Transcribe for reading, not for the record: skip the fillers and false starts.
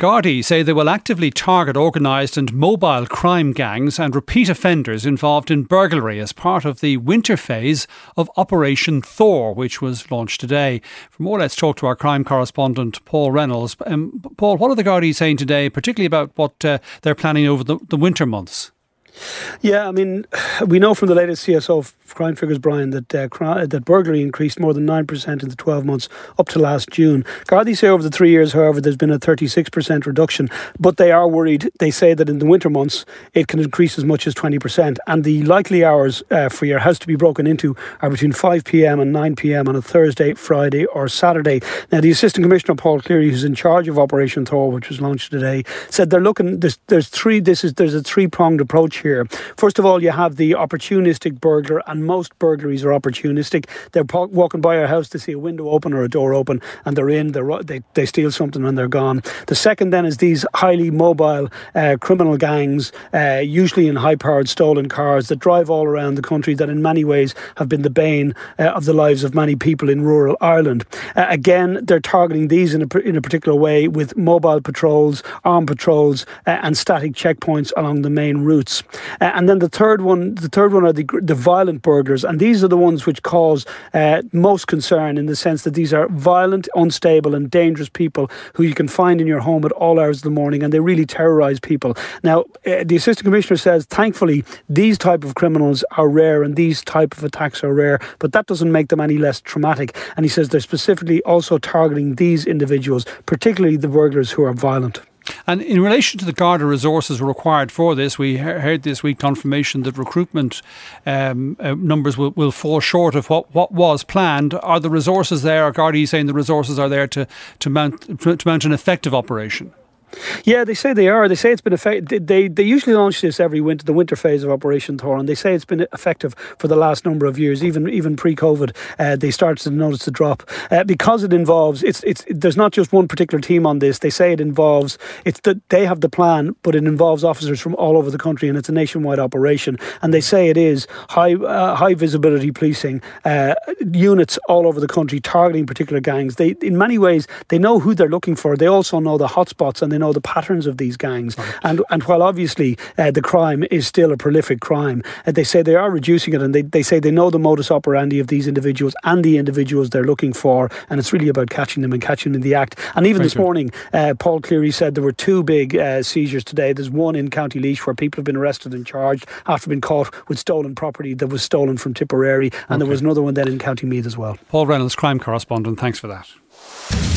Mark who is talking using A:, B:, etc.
A: Gardaí say they will actively target organised and mobile crime gangs and repeat offenders involved in burglary as part of the winter phase of Operation Thor, which was launched today. For more, let's talk to our crime correspondent, Paul Reynolds. Paul, what are the Gardaí saying today, particularly about what they're planning over the winter months?
B: Yeah, I mean, we know from the latest CSO crime figures, Brian, that burglary increased more than 9% in the 12 months up to last June. Gardaí say over the 3 years, however, there's been a 36% reduction, but they are worried. They say that in the winter months, it can increase as much as 20%. And the likely hours for your house to be broken into are between 5 p.m. and 9 p.m. on a Thursday, Friday or Saturday. Now, the Assistant Commissioner, Paul Cleary, who's in charge of Operation Thor, which was launched today, said they're looking, there's a three-pronged approach here. First of all, you have the opportunistic burglar, and most burglaries are opportunistic. They're walking by your house to see a window open or a door open, and they're in, they steal something and they're gone. The second then is these highly mobile criminal gangs, usually in high-powered stolen cars that drive all around the country, that in many ways have been the bane of the lives of many people in rural Ireland. Again, they're targeting these in a particular way with mobile patrols, armed patrols and static checkpoints along the main routes. And then the third one are the violent burglars, and these are the ones which cause most concern, in the sense that these are violent, unstable and dangerous people who you can find in your home at all hours of the morning, and they really terrorise people. Now, the Assistant Commissioner says, thankfully, these type of criminals are rare and these type of attacks are rare, but that doesn't make them any less traumatic. And he says they're specifically also targeting these individuals, particularly the burglars who are violent.
A: And in relation to the Garda resources required for this, we heard this week confirmation that recruitment numbers will fall short of what was planned. Are the resources there? Are Gardaí saying the resources are there to mount an effective operation?
B: Yeah, they say they are. They say it's been effective. They usually launch this every winter, the winter phase of Operation Thor, and they say it's been effective for the last number of years, even pre-COVID. They started to notice the drop because it involves. There's not just one particular team on this. They say it involves. It's that they have the plan, but it involves officers from all over the country, and it's a nationwide operation. And they say it is high visibility policing, units all over the country targeting particular gangs. They, in many ways, they know who they're looking for. They also know the hotspots, and they know the patterns of these gangs. Right. And while obviously the crime is still a prolific crime, they say they are reducing it, and they say they know the modus operandi of these individuals and the individuals they're looking for, and it's really about catching them and catching them in the act. And even this morning, Paul Cleary said there were two big seizures today. There's one in County Laois where people have been arrested and charged after being caught with stolen property that was stolen from Tipperary, and there was another one then in County Meath as well.
A: Paul Reynolds, crime correspondent, thanks for that.